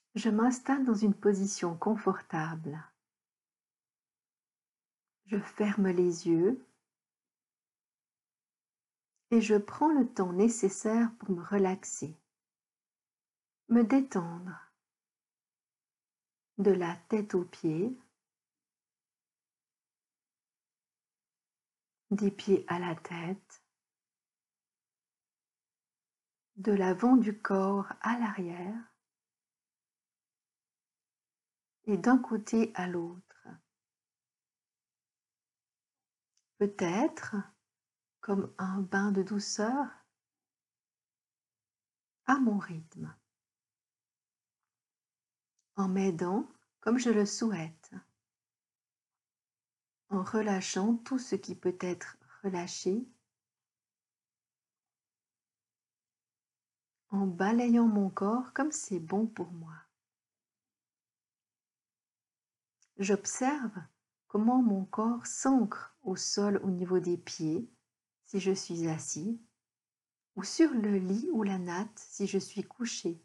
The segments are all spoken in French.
Je m'installe dans une position confortable. Je ferme les yeux et je prends le temps nécessaire pour me relaxer, me détendre de la tête aux pieds, des pieds à la tête, de l'avant du corps à l'arrière et d'un côté à l'autre. Peut-être comme un bain de douceur à mon rythme, en m'aidant comme je le souhaite, en relâchant tout ce qui peut être relâché, en balayant mon corps comme c'est bon pour moi. J'observe comment mon corps s'ancre au sol au niveau des pieds si je suis assis, ou sur le lit ou la natte si je suis couché.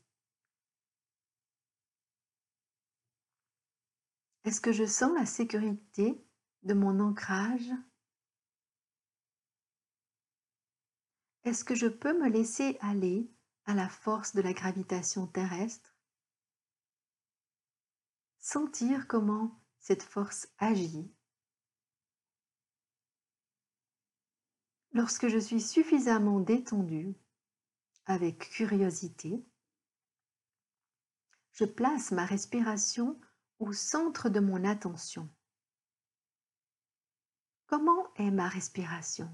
Est-ce que je sens la sécurité de mon ancrage? Est-ce que je peux me laisser aller à la force de la gravitation terrestre? Sentir comment cette force agit. Lorsque je suis suffisamment détendue, avec curiosité, je place ma respiration au centre de mon attention. Comment est ma respiration?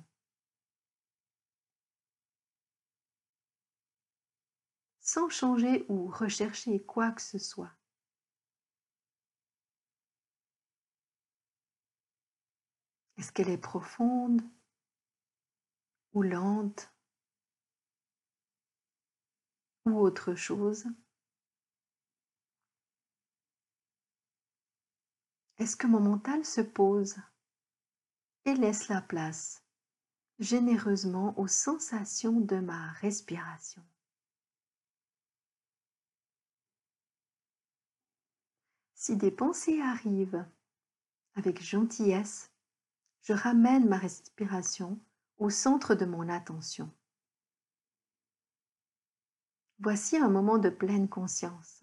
Sans changer ou rechercher quoi que ce soit. Est-ce qu'elle est profonde ou lente ou autre chose? Est-ce que mon mental se pose et laisse la place généreusement aux sensations de ma respiration? Si des pensées arrivent avec gentillesse, je ramène ma respiration au centre de mon attention. Voici un moment de pleine conscience.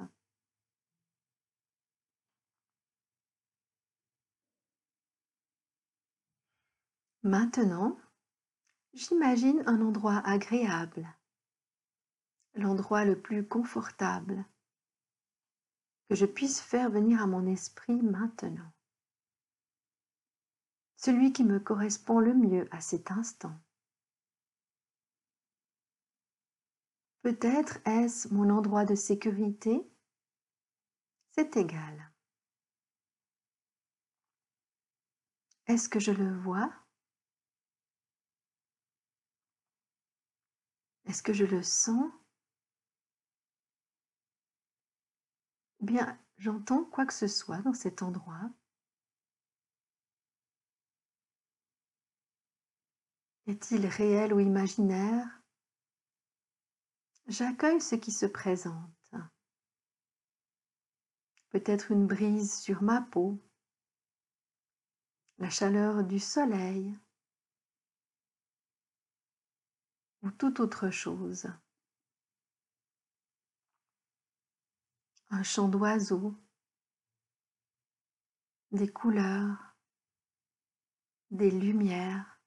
Maintenant, j'imagine un endroit agréable, l'endroit le plus confortable que je puisse faire venir à mon esprit maintenant, celui qui me correspond le mieux à cet instant. Peut-être est-ce mon endroit de sécurité? C'est égal. Est-ce que je le vois? Est-ce que je le sens? Ou bien j'entends quoi que ce soit dans cet endroit? Est-il réel ou imaginaire? J'accueille ce qui se présente. Peut-être une brise sur ma peau, la chaleur du soleil ou toute autre chose. Un chant d'oiseaux, des couleurs, des lumières,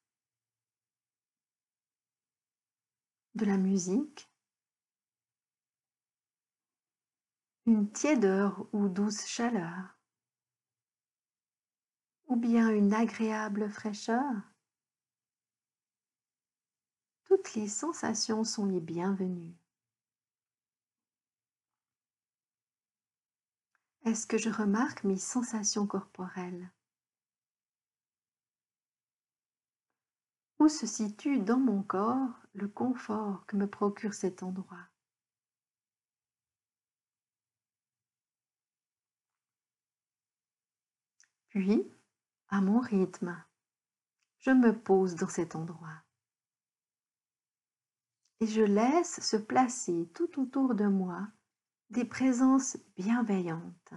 de la musique, une tiédeur ou douce chaleur, ou bien une agréable fraîcheur. Toutes les sensations sont les bienvenues. Est-ce que je remarque mes sensations corporelles? Où se situe dans mon corps le confort que me procure cet endroit? Puis, à mon rythme, je me pose dans cet endroit et je laisse se placer tout autour de moi des présences bienveillantes.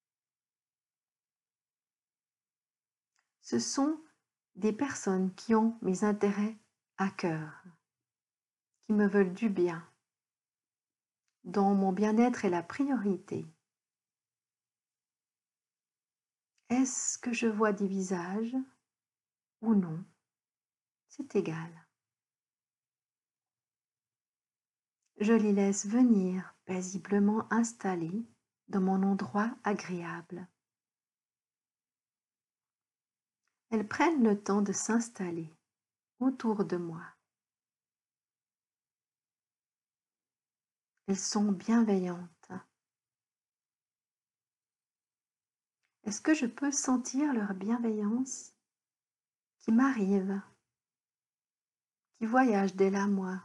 Ce sont des personnes qui ont mes intérêts à cœur, qui me veulent du bien, dont mon bien-être est la priorité. Est-ce que je vois des visages ou non? C'est égal. Je les laisse venir paisiblement installés dans mon endroit agréable. Elles prennent le temps de s'installer autour de moi. Elles sont bienveillantes. Est-ce que je peux sentir leur bienveillance qui m'arrive, qui voyage dès la moi,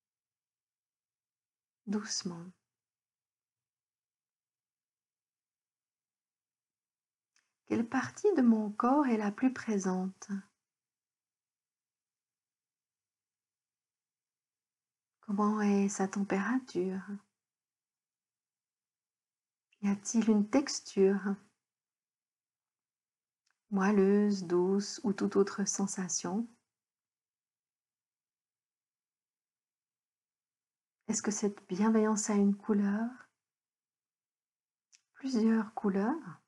doucement? Quelle partie de mon corps est la plus présente? Comment est sa température? Y a-t-il une texture moelleuse, douce ou toute autre sensation? Est-ce que cette bienveillance a une couleur? Plusieurs couleurs?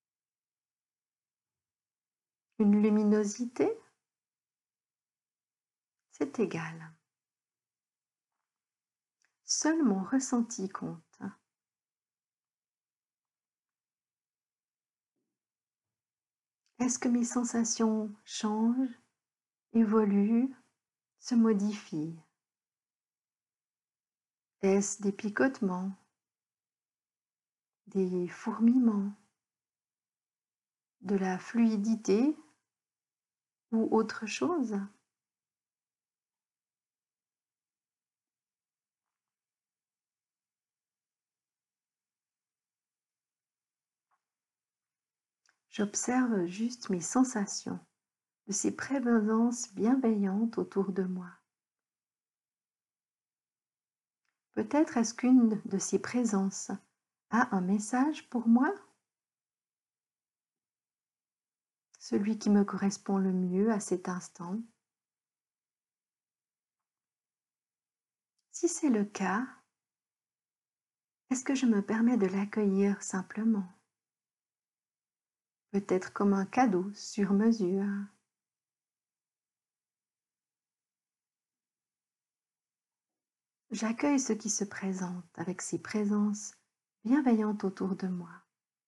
Une luminosité? C'est égal. Seul mon ressenti compte. Est-ce que mes sensations changent, évoluent, se modifient? Est-ce des picotements, des fourmillements, de la fluidité ou autre chose? J'observe juste mes sensations, de ces présences bienveillantes autour de moi. Peut-être est-ce qu'une de ces présences a un message pour moi? Celui qui me correspond le mieux à cet instant? Si c'est le cas, est-ce que je me permets de l'accueillir simplement? Peut-être comme un cadeau sur mesure. J'accueille ce qui se présente avec ces présences bienveillantes autour de moi.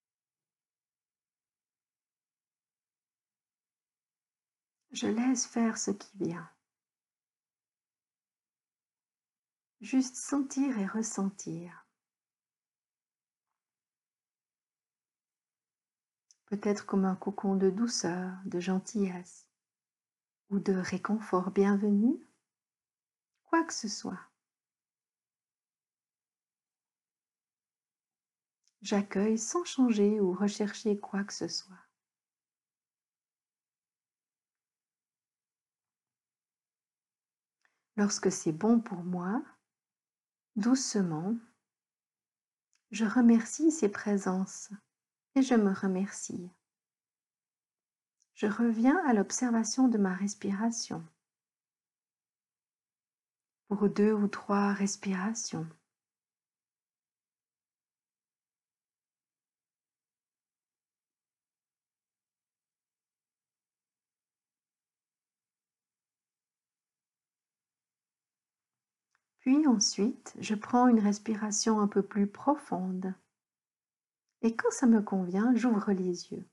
Je laisse faire ce qui vient. Juste sentir et ressentir. Peut-être comme un cocon de douceur, de gentillesse ou de réconfort bienvenu, quoi que ce soit. J'accueille sans changer ou rechercher quoi que ce soit. Lorsque c'est bon pour moi, doucement, je remercie ces présences et je me remercie. Je reviens à l'observation de ma respiration pour 2 ou 3 respirations. Puis ensuite, je prends une respiration un peu plus profonde. Et quand ça me convient, j'ouvre les yeux.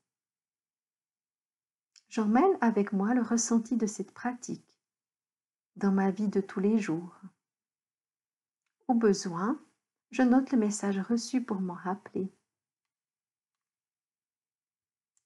J'emmène avec moi le ressenti de cette pratique dans ma vie de tous les jours. Au besoin, je note le message reçu pour m'en rappeler.